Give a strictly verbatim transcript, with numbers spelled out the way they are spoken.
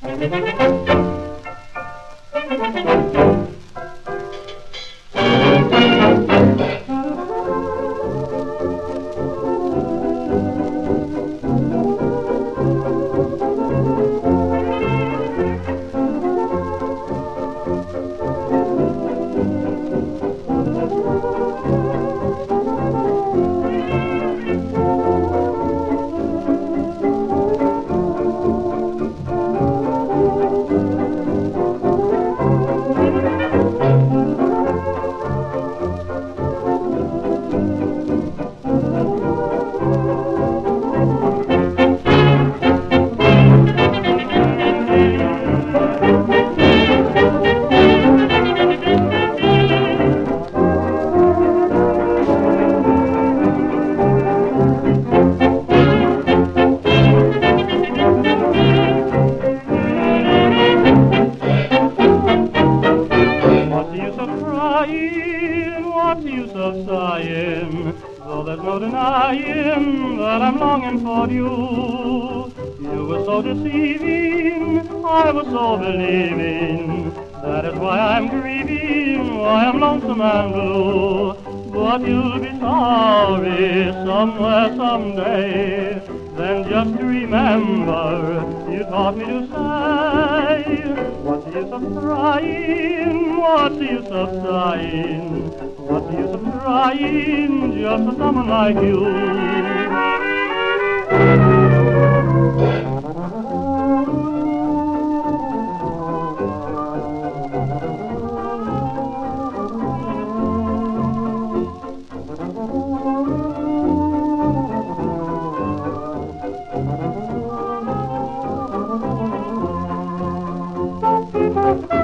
What's the use of sighing, though there's no denying that I'm longing for you. You were so deceiving, I was so believing, that is why I'm grieving, why I'm lonesome and blue. But you'll be sorry somewhere someday, then just remember you taught me to say, what's the use of trying, what's the use of sighing, what's the use of trying just for someone like you? Thank you.